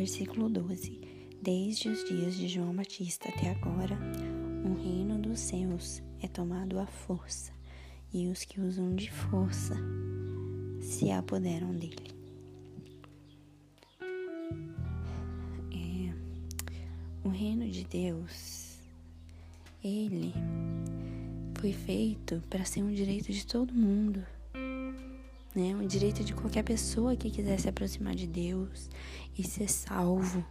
Versículo 12. Desde os dias de João Batista até agora, o reino dos céus é tomado à força, e os que usam de força se apoderam dele. O reino de Deus, ele foi feito para ser um direito de todo mundo, né? Um direito de qualquer pessoa que quiser se aproximar de Deus e ser salvo.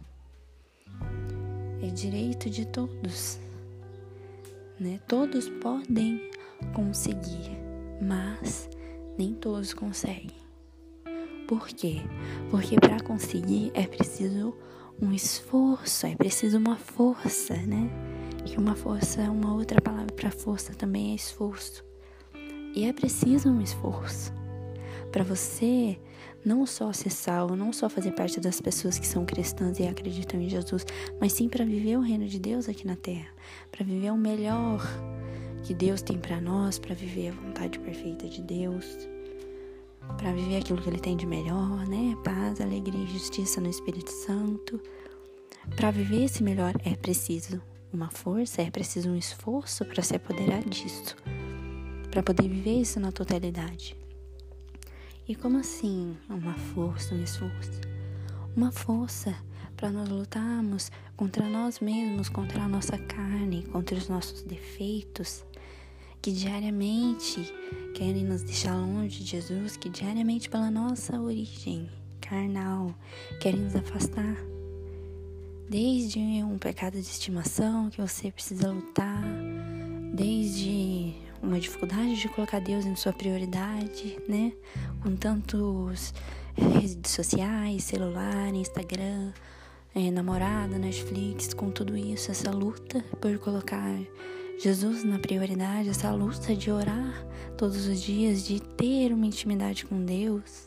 É direito de todos, né? Todos podem conseguir, mas nem todos conseguem. Por quê? Porque para conseguir é preciso um esforço, é preciso uma força, né? E uma outra palavra para força também é esforço. E é preciso um esforço para você não só ser salvo, não só fazer parte das pessoas que são cristãs e acreditam em Jesus, mas sim para viver o reino de Deus aqui na terra, para viver o melhor que Deus tem para nós, para viver a vontade perfeita de Deus, para viver aquilo que Ele tem de melhor, né? Paz, alegria e justiça no Espírito Santo. Para viver esse melhor é preciso uma força, é preciso um esforço para se apoderar disso, para poder viver isso na totalidade. E como assim uma força, um esforço? Uma força para nós lutarmos contra nós mesmos, contra a nossa carne, contra os nossos defeitos, que diariamente querem nos deixar longe de Jesus, que diariamente pela nossa origem carnal querem nos afastar. Desde um pecado de estimação que você precisa lutar, desde uma dificuldade de colocar Deus em sua prioridade, né? Com tantos redes sociais, celular, Instagram, namorada, Netflix, com tudo isso, essa luta por colocar Jesus na prioridade, essa luta de orar todos os dias, de ter uma intimidade com Deus.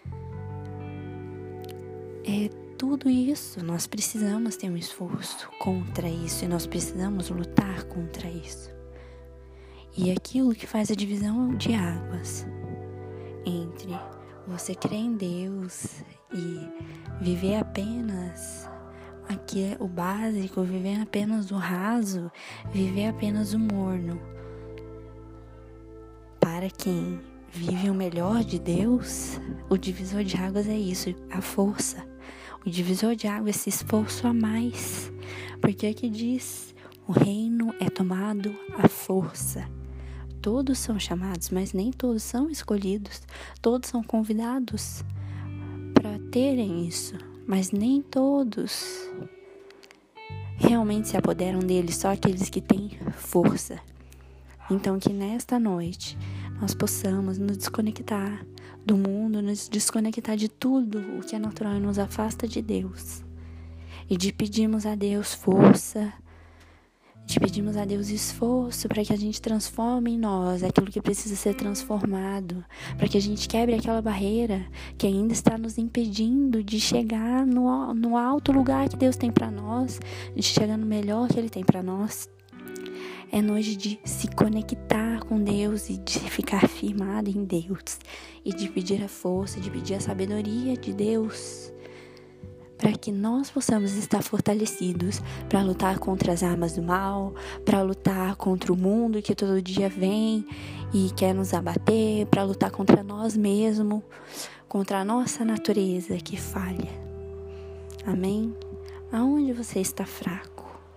Tudo isso, nós precisamos ter um esforço contra isso e nós precisamos lutar contra isso. E aquilo que faz a divisão de águas entre você crer em Deus e viver apenas aqui é o básico, viver apenas o raso, viver apenas o morno. Para quem vive o melhor de Deus, o divisor de águas é isso, a força. O divisor de águas é esse esforço a mais. Porque aqui diz, o reino é tomado à força. Todos são chamados, mas nem todos são escolhidos. Todos são convidados para terem isso, mas nem todos realmente se apoderam dele, só aqueles que têm força. Então que nesta noite nós possamos nos desconectar do mundo, nos desconectar de tudo o que é natural e nos afasta de Deus. E de pedirmos a Deus força, de pedirmos a Deus esforço para que a gente transforme em nós aquilo que precisa ser transformado, para que a gente quebre aquela barreira que ainda está nos impedindo de chegar no alto lugar que Deus tem para nós, de chegar no melhor que Ele tem para nós. É noite de se conectar com Deus e de ficar firmado em Deus e de pedir a força, de pedir a sabedoria de Deus, para que nós possamos estar fortalecidos para lutar contra as armas do mal, para lutar contra o mundo que todo dia vem e quer nos abater, para lutar contra nós mesmos, contra a nossa natureza que falha. Amém? Aonde você está fraco?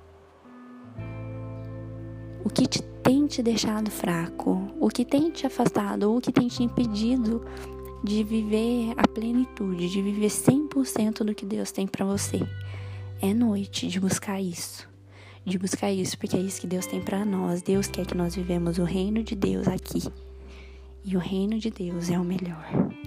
O que tem te deixado fraco? O que tem te afastado? Ou o que tem te impedido de viver a plenitude, de viver 100% do que Deus tem para você? É noite de buscar isso. Porque é isso que Deus tem para nós. Deus quer que nós vivemos o reino de Deus aqui. E o reino de Deus é o melhor.